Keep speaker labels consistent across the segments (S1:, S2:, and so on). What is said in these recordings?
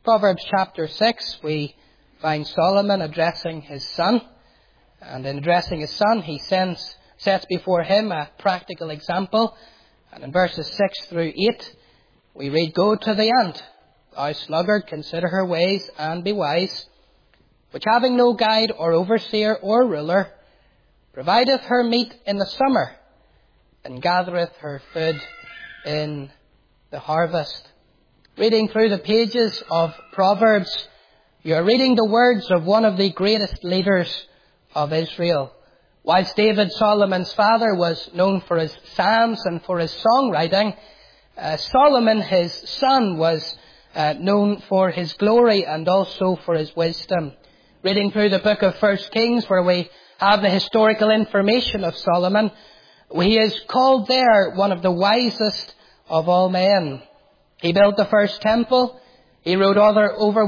S1: Proverbs chapter 6, we find Solomon addressing his son. And in addressing his son, he sets before him a practical example. And in verses 6 through 8, we read, "Go to the ant, thou sluggard, consider her ways, and be wise, which having no guide or overseer or ruler, provideth her meat in the summer, and gathereth her food in the harvest." Reading through the pages of Proverbs, you are reading the words of one of the greatest leaders of Israel. Whilst David, Solomon's father, was known for his psalms and for his songwriting, Solomon, his son, was known for his glory and also for his wisdom. Reading through the book of 1 Kings, where we have the historical information of Solomon, he is called there one of the wisest of all men. He built the first temple. He wrote over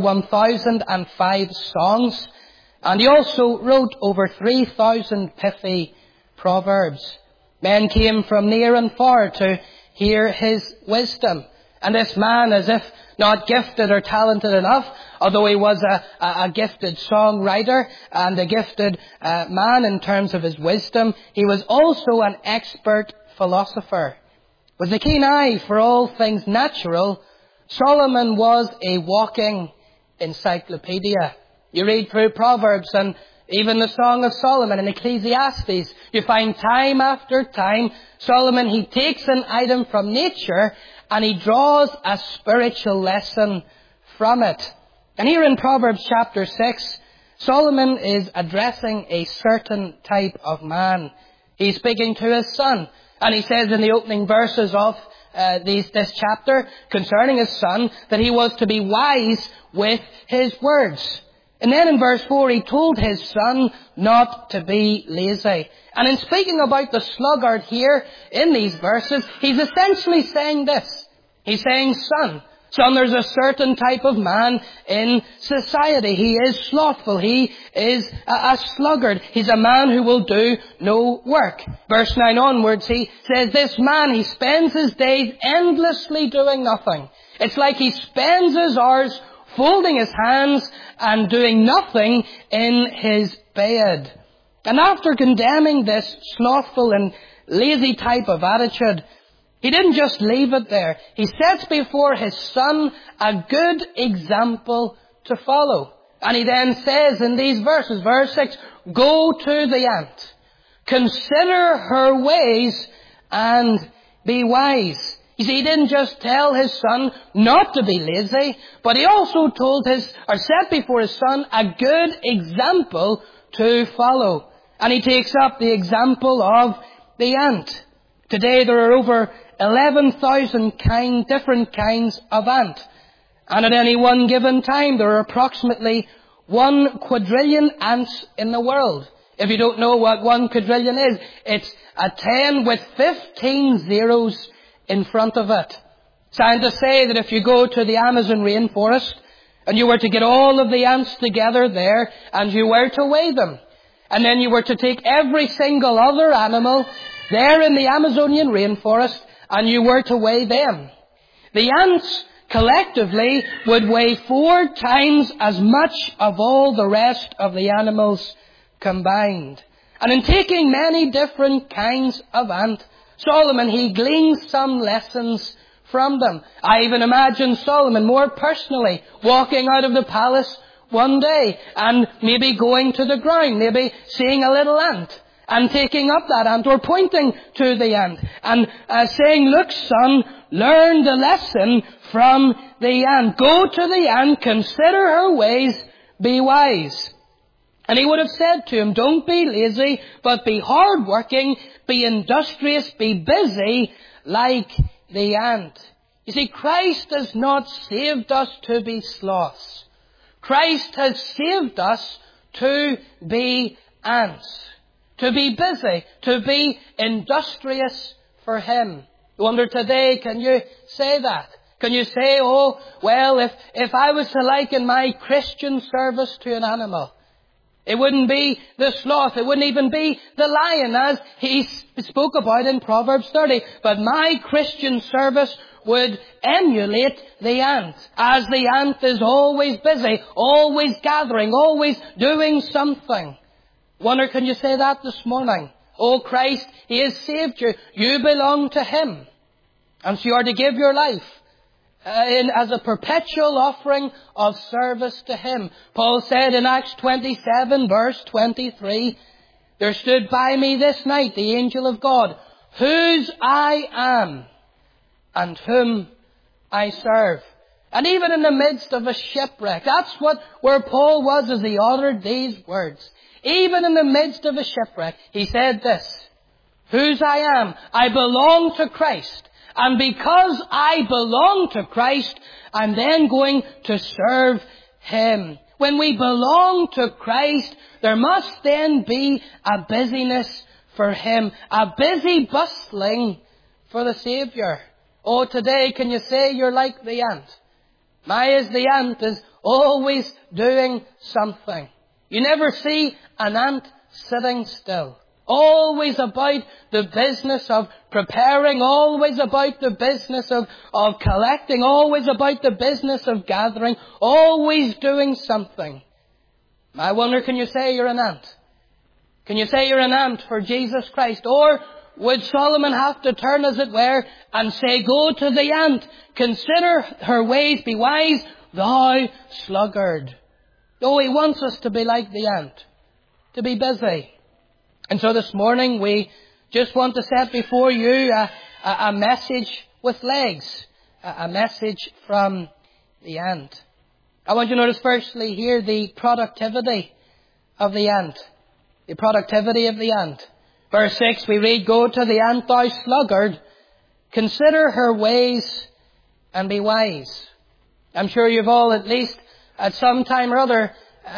S1: 1,005 songs. And he also wrote over 3,000 pithy proverbs. Men came from near and far to hear his wisdom. And this man, as if not gifted or talented enough, although he was a gifted songwriter and a gifted man in terms of his wisdom, he was also an expert philosopher. With a keen eye for all things natural, Solomon was a walking encyclopedia. You read through Proverbs and even the Song of Solomon and Ecclesiastes, you find time after time, Solomon, he takes an item from nature and he draws a spiritual lesson from it. And here in Proverbs chapter 6, Solomon is addressing a certain type of man. He's speaking to his son. And he says in the opening verses of this chapter concerning his son that he was to be wise with his words. And then in verse 4 he told his son not to be lazy. And in speaking about the sluggard here in these verses, he's essentially saying this. He's saying, son, there's a certain type of man in society. He is slothful. He is a sluggard. He's a man who will do no work. Verse 9 onwards, he says, this man, he spends his days endlessly doing nothing. It's like he spends his hours folding his hands and doing nothing in his bed. And after condemning this slothful and lazy type of attitude, he didn't just leave it there. He sets before his son a good example to follow. And he then says in these verses, verse 6, go to the ant, consider her ways and be wise. You see, he didn't just tell his son not to be lazy, but he also set before his son a good example to follow. And he takes up the example of the ant. Today there are over 11,000 different kinds of ant. And at any one given time, there are approximately 1 quadrillion ants in the world. If you don't know what 1 quadrillion is, it's a 10 with 15 zeros in front of it. Scientists say that if you go to the Amazon rainforest and you were to get all of the ants together there and you were to weigh them, and then you were to take every single other animal there in the Amazonian rainforest and you were to weigh them, the ants collectively would weigh 4 times as much of all the rest of the animals combined. And in taking many different kinds of ant, Solomon, he gleans some lessons from them. I even imagine Solomon more personally walking out of the palace one day and maybe going to the ground, maybe seeing a little ant and taking up that ant or pointing to the ant and saying, look, son, learn the lesson from the ant. Go to the ant, consider her ways, be wise. And he would have said to him, don't be lazy, but be hardworking, be industrious, be busy like the ant. You see, Christ has not saved us to be sloths. Christ has saved us to be ants, to be busy, to be industrious for Him. I wonder today, can you say that? Can you say, oh, well, if I was to liken my Christian service to an animal, it wouldn't be the sloth, it wouldn't even be the lion as he spoke about in Proverbs 30. But my Christian service would emulate the ant, as the ant is always busy, always gathering, always doing something. Wonder, can you say that this morning? Oh, Christ, He has saved you. You belong to Him. And so you are to give your life as a perpetual offering of service to Him. Paul said in Acts 27, verse 23, there stood by me this night the angel of God, whose I am and whom I serve. And even in the midst of a shipwreck, that's where Paul was as he uttered these words. Even in the midst of a shipwreck, he said this, whose I am, I belong to Christ. And because I belong to Christ, I'm then going to serve Him. When we belong to Christ, there must then be a busyness for Him, a busy bustling for the Saviour. Oh, today, can you say you're like the ant? The ant is always doing something. You never see an ant sitting still. Always about the business of preparing, always about the business of collecting, always about the business of gathering, always doing something. I wonder, can you say you're an ant? Can you say you're an ant for Jesus Christ? Or would Solomon have to turn, as it were, and say, go to the ant, consider her ways, be wise, thou sluggard. Oh, he wants us to be like the ant, to be busy. And so this morning we just want to set before you a message with legs, a message from the ant. I want you to notice firstly here the productivity of the ant. The productivity of the ant. Verse 6 we read, go to the ant, thou sluggard, consider her ways and be wise. I'm sure you've all at least at some time or other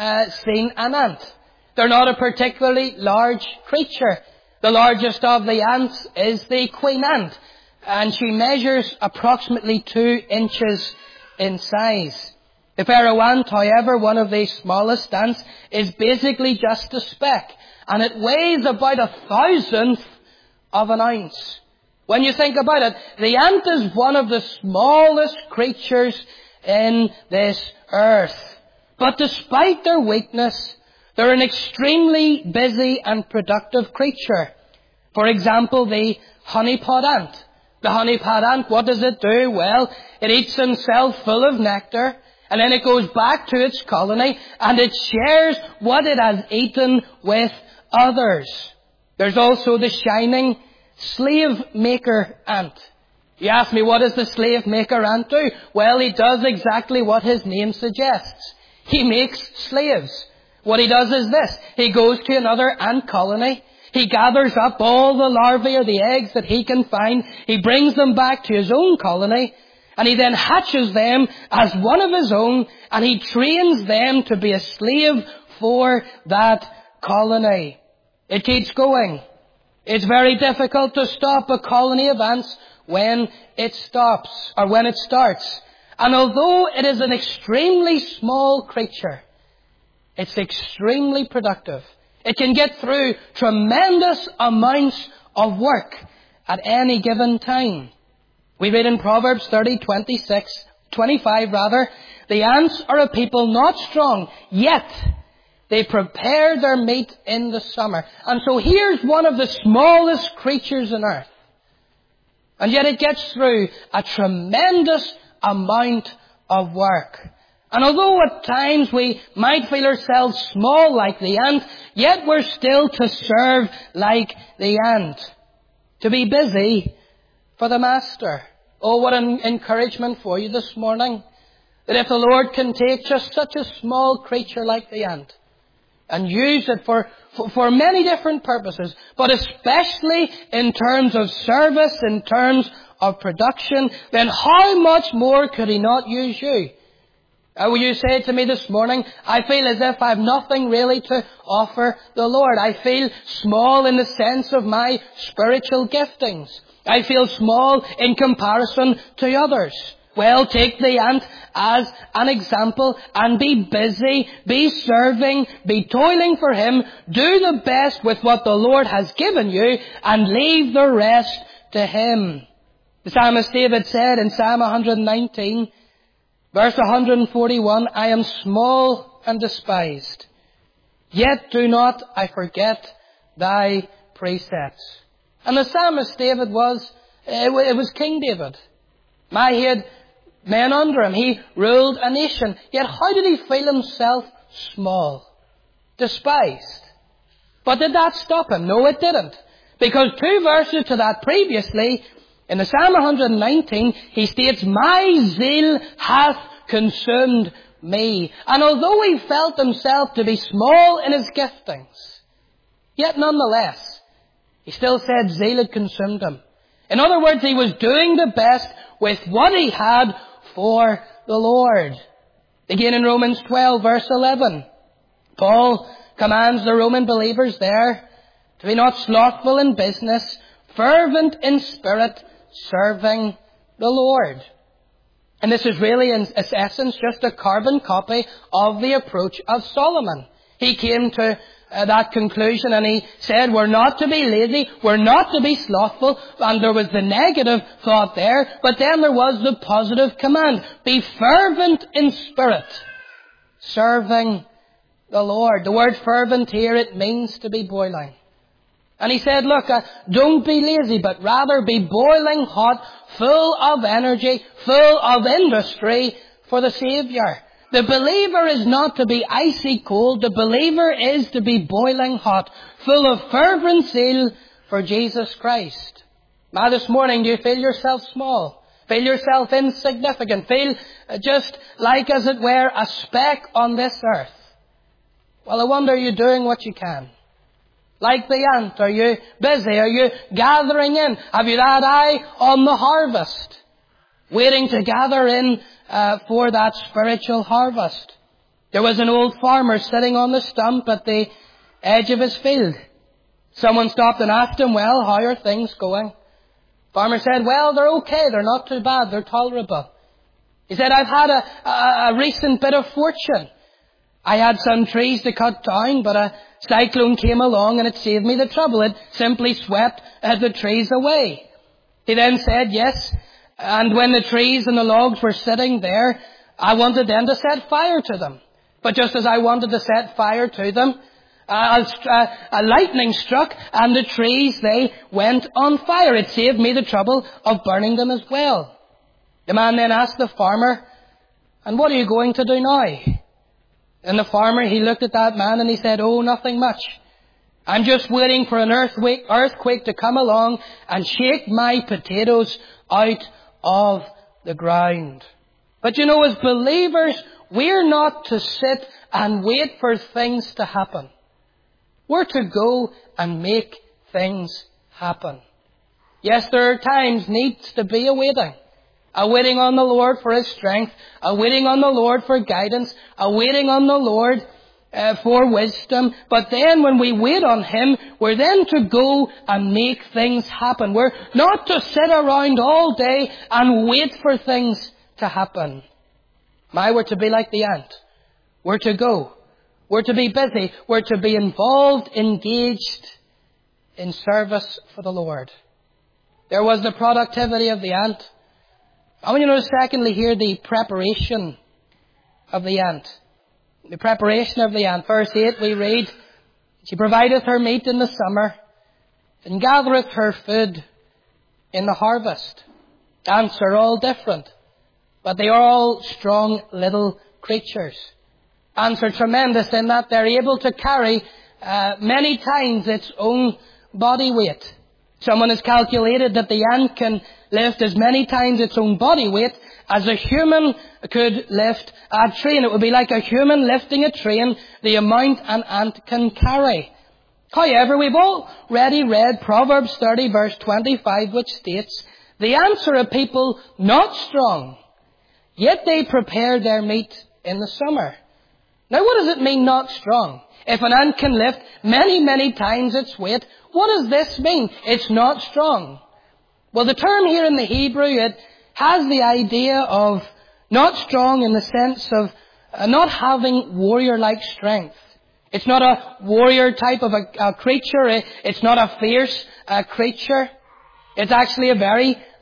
S1: seen an ant. They're not a particularly large creature. The largest of the ants is the queen ant, and she measures approximately 2 inches in size. The pharaoh ant, however, one of the smallest ants, is basically just a speck, and it weighs about 1,000th of an ounce. When you think about it, the ant is one of the smallest creatures in this earth. But despite their weakness, they're an extremely busy and productive creature. For example, the honeypot ant. The honeypot ant, what does it do? Well, it eats himself full of nectar, and then it goes back to its colony, and it shares what it has eaten with others. There's also the shining slave maker ant. You ask me, what does the slave maker ant do? Well, he does exactly what his name suggests. He makes slaves. What he does is this. He goes to another ant colony. He gathers up all the larvae or the eggs that he can find. He brings them back to his own colony. And he then hatches them as one of his own. And he trains them to be a slave for that colony. It keeps going. It's very difficult to stop a colony of ants when it stops or when it starts. And although it is an extremely small creature, it's extremely productive. It can get through tremendous amounts of work at any given time. We read in Proverbs 25 the ants are a people not strong, yet they prepare their meat in the summer. And so here's one of the smallest creatures on earth. And yet it gets through a tremendous amount of work. And although at times we might feel ourselves small like the ant, yet we're still to serve like the ant. To be busy for the Master. Oh, what an encouragement for you this morning. That if the Lord can take just such a small creature like the ant and use it for many different purposes, but especially in terms of service, in terms of production, then how much more could He not use you? Will you say to me this morning, I feel as if I have nothing really to offer the Lord. I feel small in the sense of my spiritual giftings. I feel small in comparison to others. Well, take the ant as an example and be busy, be serving, be toiling for Him. Do the best with what the Lord has given you and leave the rest to Him. The psalmist David said in Psalm 119, verse 141, I am small and despised, yet do not I forget thy precepts. And the psalmist David it was King David. He had men under him. He ruled a nation. Yet how did he feel himself small, despised? But did that stop him? No, it didn't. Because 2 verses to that previously, in the Psalm 119, he states, my zeal hath consumed me. And although he felt himself to be small in his giftings, yet nonetheless, he still said zeal had consumed him. In other words, he was doing the best with what he had for the Lord. Again in Romans 12, verse 11, Paul commands the Roman believers there to be not slothful in business, fervent in spirit, serving the Lord. And this is really, in essence, just a carbon copy of the approach of Solomon. He came to that conclusion and he said, we're not to be lazy, we're not to be slothful, and there was the negative thought there, but then there was the positive command. Be fervent in spirit, serving the Lord. The word fervent here, it means to be boiling. And he said, look, don't be lazy, but rather be boiling hot, full of energy, full of industry for the Saviour. The believer is not to be icy cold. The believer is to be boiling hot, full of fervent zeal for Jesus Christ. Now this morning, do you feel yourself small? Feel yourself insignificant? Feel just like, as it were, a speck on this earth? Well, I wonder, are you doing what you can? Like the ant, are you busy? Are you gathering in? Have you that eye on the harvest, waiting to gather in for that spiritual harvest? There was an old farmer sitting on the stump at the edge of his field. Someone stopped and asked him, well, how are things going? Farmer said, well, they're okay. They're not too bad. They're tolerable. He said, I've had a recent bit of fortune. I had some trees to cut down, but a cyclone came along and it saved me the trouble. It simply swept the trees away. He then said, yes, and when the trees and the logs were sitting there, I wanted then to set fire to them. But just as I wanted to set fire to them, a lightning struck and the trees, they went on fire. It saved me the trouble of burning them as well. The man then asked the farmer, and what are you going to do now? And the farmer, he looked at that man and he said, oh, nothing much. I'm just waiting for an earthquake to come along and shake my potatoes out of the ground. But you know, as believers, we're not to sit and wait for things to happen. We're to go and make things happen. Yes, there are times needs to be a waiting. A waiting on the Lord for His strength, a waiting on the Lord for guidance, a waiting on the Lord for wisdom. But then when we wait on Him, we're then to go and make things happen. We're not to sit around all day and wait for things to happen. We're to be like the ant. We're to go. We're to be busy. We're to be involved, engaged in service for the Lord. There was the productivity of the ant. I want you to notice, secondly, here the preparation of the ant. The preparation of the ant. Verse 8 we read, she provideth her meat in the summer, and gathereth her food in the harvest. Ants are all different, but they are all strong little creatures. Ants are tremendous in that they're able to carry many times its own body weight. Someone has calculated that the ant can lift as many times its own body weight as a human could lift a train. It would be like a human lifting a train, the amount an ant can carry. However, we've already read Proverbs 30 verse 25, which states, the ants are a people not strong, yet they prepare their meat in the summer. Now, what does it mean, not strong? If an ant can lift many, many times its weight, what does this mean? It's not strong. Well, the term here in the Hebrew, it has the idea of not strong in the sense of not having warrior-like strength. It's not a warrior type of a creature. It's not a fierce creature. It's actually a very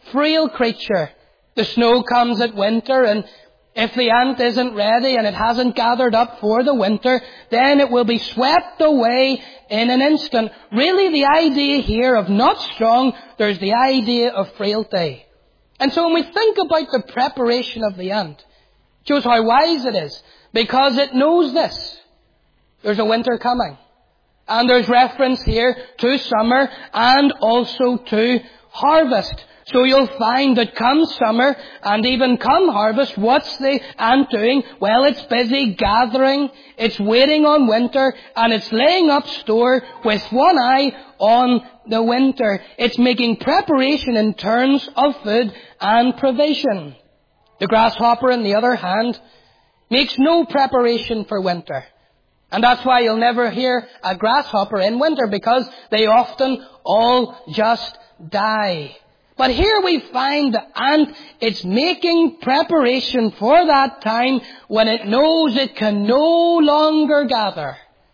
S1: frail creature. The snow comes at winter, and if the ant isn't ready and it hasn't gathered up for the winter, then it will be swept away in an instant. Really, the idea here of not strong, there's the idea of frailty. And so when we think about the preparation of the ant, it shows how wise it is, because it knows this. There's a winter coming. And there's reference here to summer and also to harvest. So you'll find that come summer and even come harvest, what's the ant doing? Well, it's busy gathering, it's waiting on winter, and it's laying up store with one eye on the winter. It's making preparation in terms of food and provision. The grasshopper, on the other hand, makes no preparation for winter. And that's why you'll never hear a grasshopper in winter, because they often all just die. But here we find the ant, it's making preparation for that time when it knows it can no longer gather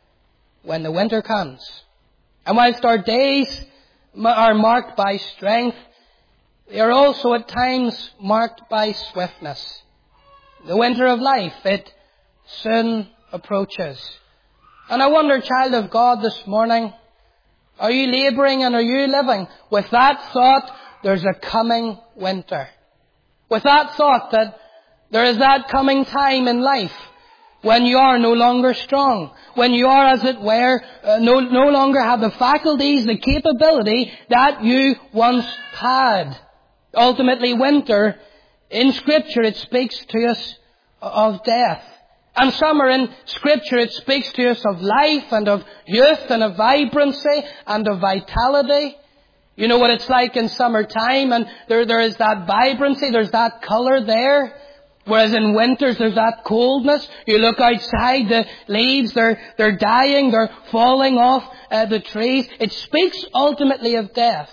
S1: when the winter comes. And whilst our days are marked by strength, they are also at times marked by swiftness. The winter of life, it soon approaches. And I wonder, child of God, this morning, are you labouring and are you living with that thought, there's a coming winter? With that thought that there is that coming time in life when you are no longer strong, when you are, as it were, no longer have the faculties, the capability that you once had. Ultimately, winter, in Scripture, it speaks to us of death. And summer in Scripture, it speaks to us of life and of youth and of vibrancy and of vitality. You know what it's like in summertime, and there is that vibrancy, there's that colour there. Whereas in winters, there's that coldness. You look outside, the leaves, they're dying, they're falling off the trees. It speaks ultimately of death.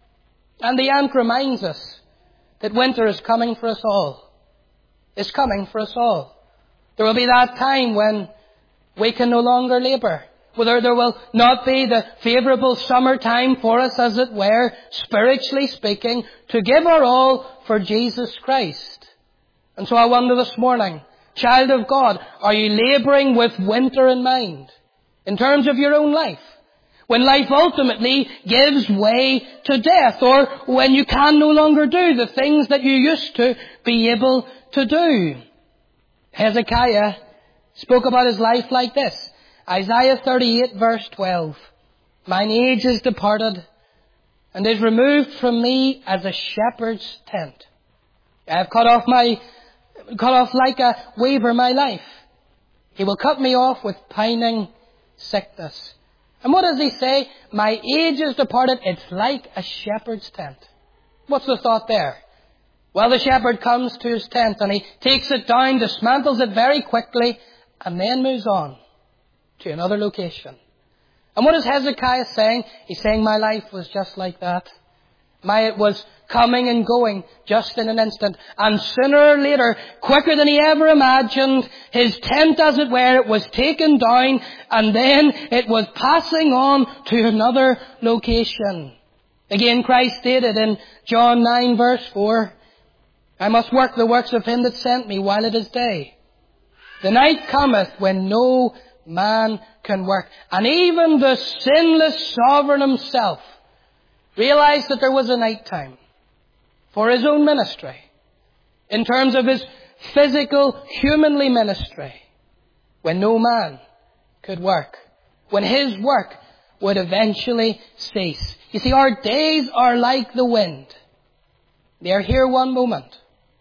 S1: And the ant reminds us that winter is coming for us all. It's coming for us all. There will be that time when we can no longer labour. Whether there will not be the favourable summer time for us, as it were, spiritually speaking, to give our all for Jesus Christ. And so I wonder this morning, child of God, are you labouring with winter in mind? In terms of your own life? When life ultimately gives way to death, or when you can no longer do the things that you used to be able to do. Hezekiah spoke about his life like this. Isaiah 38 verse 12. Mine age is departed, and is removed from me as a shepherd's tent. I have cut off like a weaver my life. He will cut me off with pining sickness. And what does he say? My age is departed. It's like a shepherd's tent. What's the thought there? Well, the shepherd comes to his tent and he takes it down, dismantles it very quickly, and then moves on to another location. And what is Hezekiah saying? He's saying my life was just like that. It was coming and going just in an instant. And sooner or later, quicker than he ever imagined, his tent, as it were, it was taken down, and then it was passing on to another location. Again, Christ stated in John 9 verse 4, I must work the works of him that sent me while it is day. The night cometh when no man can work. And even the sinless sovereign himself realized that there was a night time for his own ministry, in terms of his physical, humanly ministry, when no man could work, when his work would eventually cease. You see, our days are like the wind. They are here one moment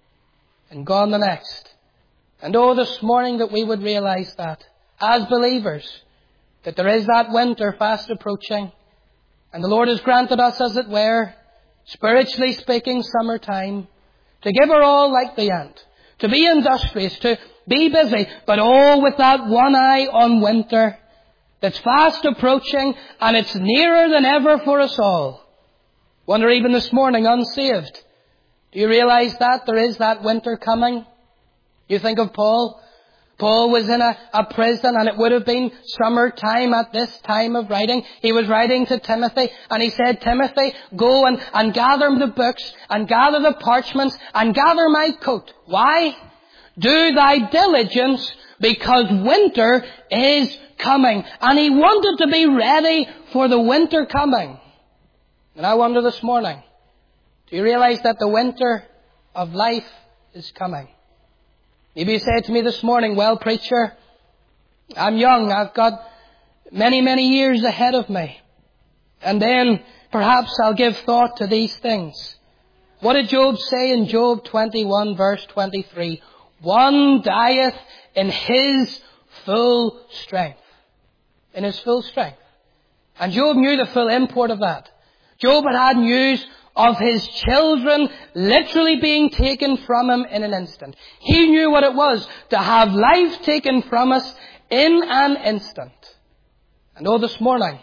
S1: and gone the next. And oh, this morning that we would realize that, as believers, that there is that winter fast approaching, and the Lord has granted us, as it were, spiritually speaking, summertime, to give our all like the ant, to be industrious, to be busy, but all with that one eye on winter that's fast approaching, and it's nearer than ever for us all. Wonder even this morning, unsaved, do you realize that there is that winter coming? You think of Paul Paul was in a prison, and it would have been summertime at this time of writing. He was writing to Timothy, and he said, Timothy, go and gather the books, and gather the parchments, and gather my coat. Why? Do thy diligence, because winter is coming. And he wanted to be ready for the winter coming. And I wonder this morning, do you realize that the winter of life is coming? Maybe you say to me this morning, well, preacher, I'm young. I've got many, many years ahead of me. And then perhaps I'll give thought to these things. What did Job say in Job 21 verse 23? One dieth in his full strength. In his full strength. And Job knew the full import of that. Job had news of his children literally being taken from him in an instant. He knew what it was to have life taken from us in an instant. And this morning,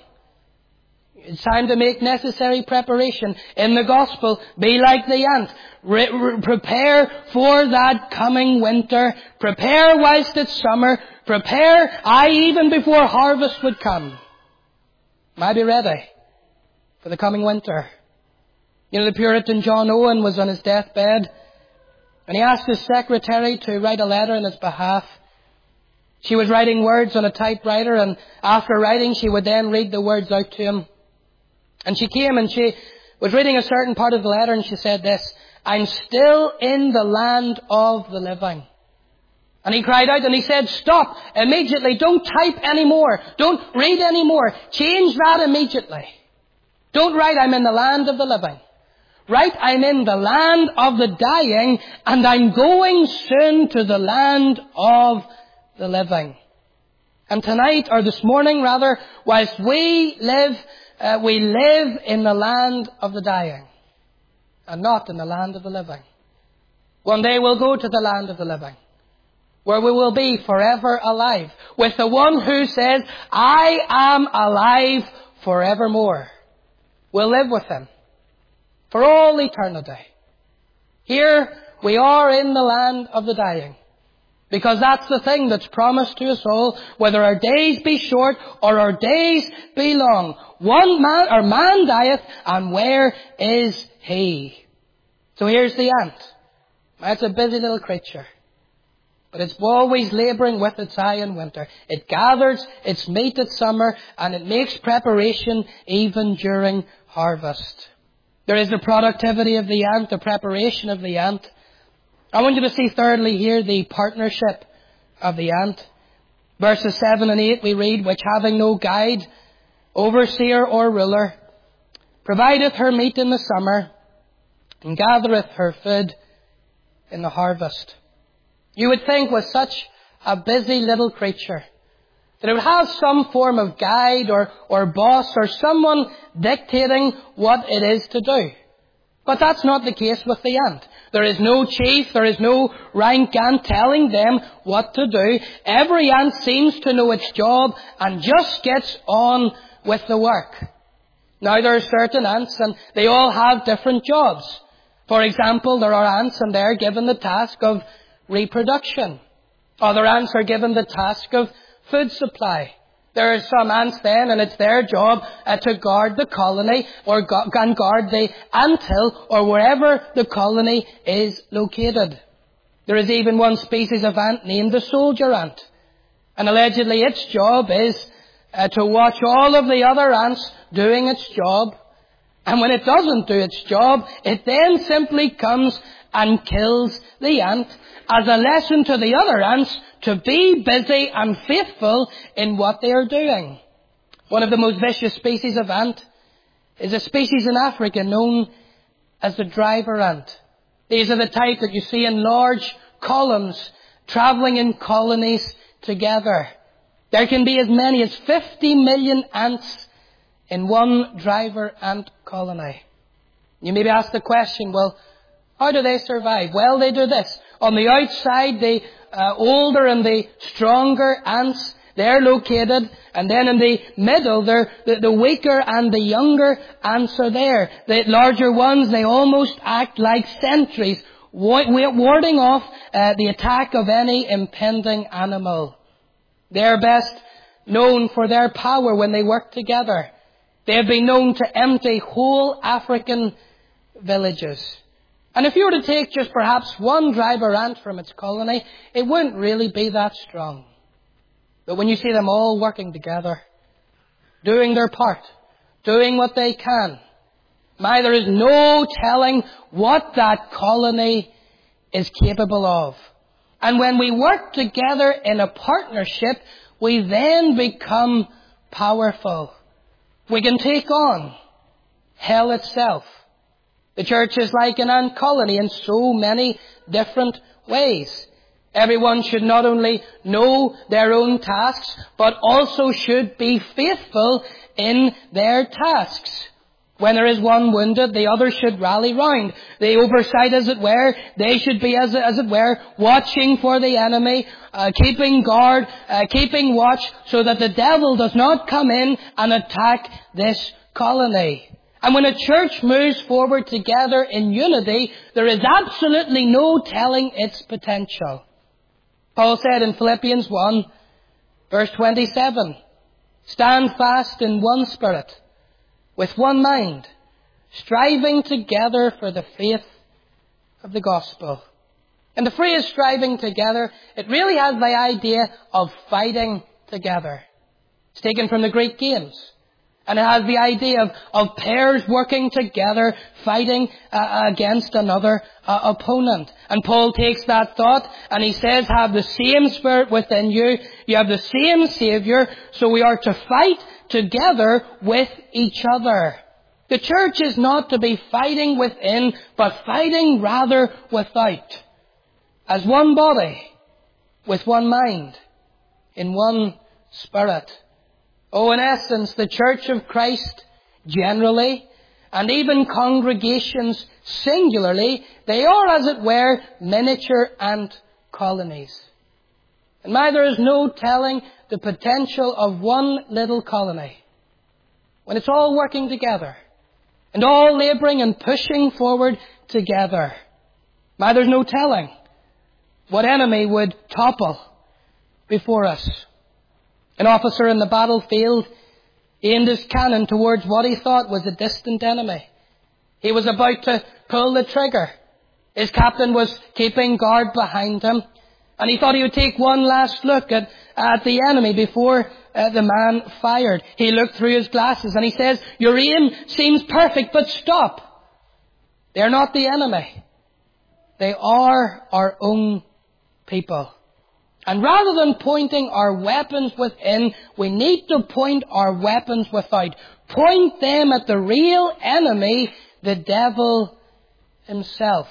S1: it's time to make necessary preparation in the gospel. Be like the ant. Prepare for that coming winter. Prepare whilst it's summer. Prepare, even before harvest would come. Might be ready for the coming winter. You know, the Puritan John Owen was on his deathbed, and he asked his secretary to write a letter in his behalf. She was writing words on a typewriter, and after writing, she would then read the words out to him. And she came and she was reading a certain part of the letter, and she said this, I'm still in the land of the living. And he cried out and he said, stop immediately. Don't type anymore. Don't read anymore. Change that immediately. Don't write, I'm in the land of the living. Write, I'm in the land of the dying, and I'm going soon to the land of the living. And tonight, or this morning rather, whilst we live in the land of the dying, and not in the land of the living. One day we'll go to the land of the living, where we will be forever alive, with the one who says, I am alive forevermore. We'll live with him for all eternity. Here we are in the land of the dying, because that's the thing that's promised to us all, whether our days be short or our days be long. One man, or man dieth, and where is he? So here's the ant. That's a busy little creature, but it's always labouring with its eye in winter. It gathers its meat at summer, and it makes preparation even during harvest. There is the productivity of the ant, the preparation of the ant. I want you to see thirdly here the partnership of the ant. Verses 7 and 8 we read, which having no guide, overseer or ruler, provideth her meat in the summer, and gathereth her food in the harvest. You would think with such a busy little creature that it would have some form of guide or boss or someone dictating what it is to do. But that's not the case with the ant. There is no chief, there is no rank ant telling them what to do. Every ant seems to know its job and just gets on with the work. Now there are certain ants and they all have different jobs. For example, there are ants and they're given the task of reproduction. Other ants are given the task of food supply. There are some ants then, and it's their job to guard the colony or guard the anthill or wherever the colony is located. There is even one species of ant named the soldier ant. And allegedly its job is to watch all of the other ants doing its job. And when it doesn't do its job, it then simply comes and kills the ant as a lesson to the other ants to be busy and faithful in what they are doing. One of the most vicious species of ant is a species in Africa known as the driver ant. These are the type that you see in large columns travelling in colonies together. There can be as many as 50 million ants in one driver ant colony. You maybe ask the question, well, how do they survive? Well, they do this. On the outside, the older and the stronger ants, they're located. And then in the middle, the weaker and the younger ants are there. The larger ones, they almost act like sentries, warding off the attack of any impending animal. They are best known for their power when they work together. They have been known to empty whole African villages. And if you were to take just perhaps one driver ant from its colony, it wouldn't really be that strong. But when you see them all working together, doing their part, doing what they can, there is no telling what that colony is capable of. And when we work together in a partnership, we then become powerful. We can take on hell itself. The church is like an ant colony in so many different ways. Everyone should not only know their own tasks, but also should be faithful in their tasks. When there is one wounded, the others should rally round. The oversight, as it were, they should be, as it were, watching for the enemy, keeping guard, keeping watch, so that the devil does not come in and attack this colony. And when a church moves forward together in unity, there is absolutely no telling its potential. Paul said in Philippians 1, verse 27, "Stand fast in one spirit, with one mind, striving together for the faith of the gospel." And the phrase striving together, it really has the idea of fighting together. It's taken from the Greek games. And it has the idea of pairs working together, fighting against another opponent. And Paul takes that thought and he says, have the same spirit within you. You have the same Saviour, so we are to fight together with each other. The church is not to be fighting within, but fighting rather without. As one body, with one mind, in one spirit. Oh, in essence, the Church of Christ generally, and even congregations singularly, they are, as it were, miniature ant colonies. And there is no telling the potential of one little colony when it's all working together and all labouring and pushing forward together. There's no telling what enemy would topple before us. An officer in the battlefield aimed his cannon towards what he thought was a distant enemy. He was about to pull the trigger. His captain was keeping guard behind him, and he thought he would take one last look at the enemy before the man fired. He looked through his glasses and he says, "Your aim seems perfect, but stop. They're not the enemy. They are our own people. And rather than pointing our weapons within, we need to point our weapons without. Point them at the real enemy, the devil himself."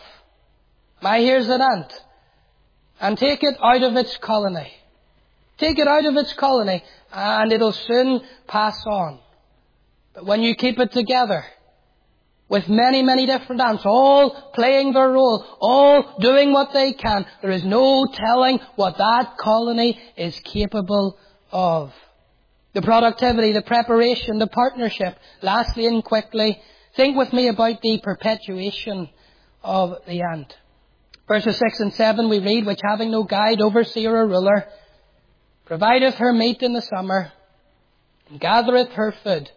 S1: Here's an ant. And take it out of its colony. Take it out of its colony and it'll soon pass on. But when you keep it together, with many, many different ants, all playing their role, all doing what they can, there is no telling what that colony is capable of. The productivity, the preparation, the partnership. Lastly and quickly, think with me about the perpetuation of the ant. Verses 6 and 7 we read, "Which having no guide, overseer or ruler, provideth her meat in the summer, and gathereth her food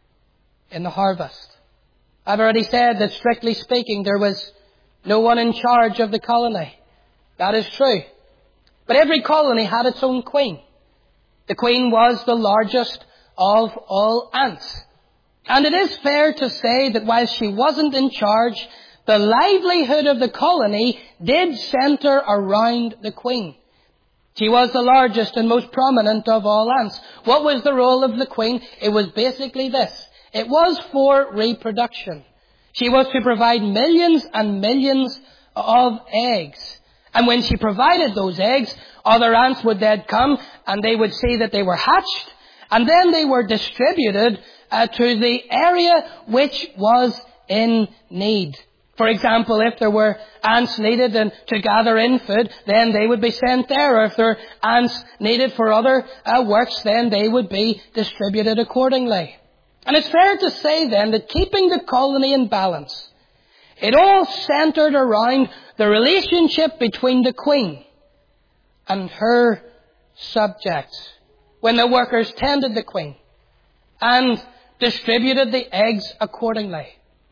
S1: in the harvest." I've already said that strictly speaking, there was no one in charge of the colony. That is true. But every colony had its own queen. The queen was the largest of all ants. And it is fair to say that while she wasn't in charge, the livelihood of the colony did centre around the queen. She was the largest and most prominent of all ants. What was the role of the queen? It was basically this. It was for reproduction. She was to provide millions and millions of eggs. And when she provided those eggs, other ants would then come and they would see that they were hatched, and then they were distributed to the area which was in need. For example, if there were ants needed to gather in food, then they would be sent there. Or if there were ants needed for other works, then they would be distributed accordingly. And it's fair to say then that keeping the colony in balance It all centered around the relationship between the queen and her subjects. When the workers tended the queen and distributed the eggs accordingly.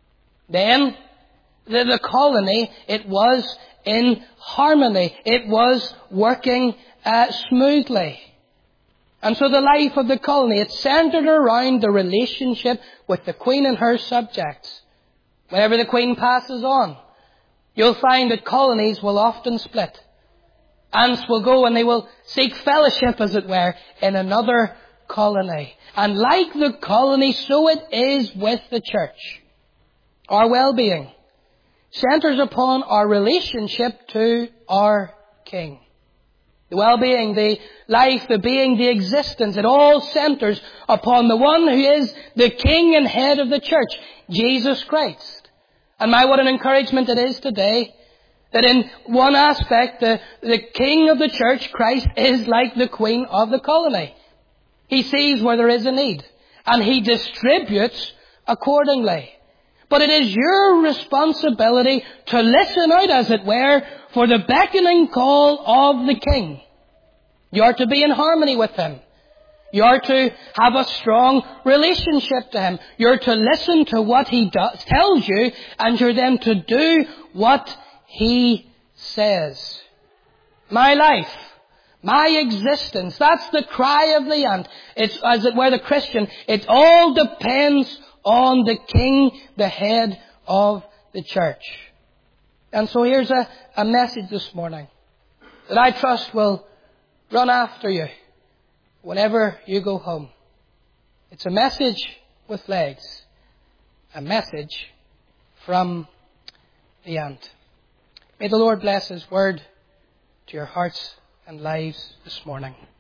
S1: Then the colony, it was in harmony. It was working smoothly. And so the life of the colony, it centered around the relationship with the queen and her subjects. Whenever the queen passes on, you'll find that colonies will often split. Ants will go and they will seek fellowship, as it were, in another colony. And like the colony, so it is with the church. Our well-being centers upon our relationship to our King. The well-being, the life, the being, the existence, it all centers upon the one who is the King and head of the church, Jesus Christ. And what an encouragement it is today that in one aspect, the King of the church, Christ, is like the Queen of the colony. He sees where there is a need and He distributes accordingly. But it is your responsibility to listen out, as it were, for the beckoning call of the King. You are to be in harmony with Him. You are to have a strong relationship to Him. You're to listen to what He tells you, and you're then to do what He says. My life, my existence, that's the cry of the ant. It's, as it were, the Christian. It all depends on the King, the head of the church. And so here's a message this morning that I trust will run after you whenever you go home. It's a message with legs. A message from the ant. May the Lord bless His word to your hearts and lives this morning.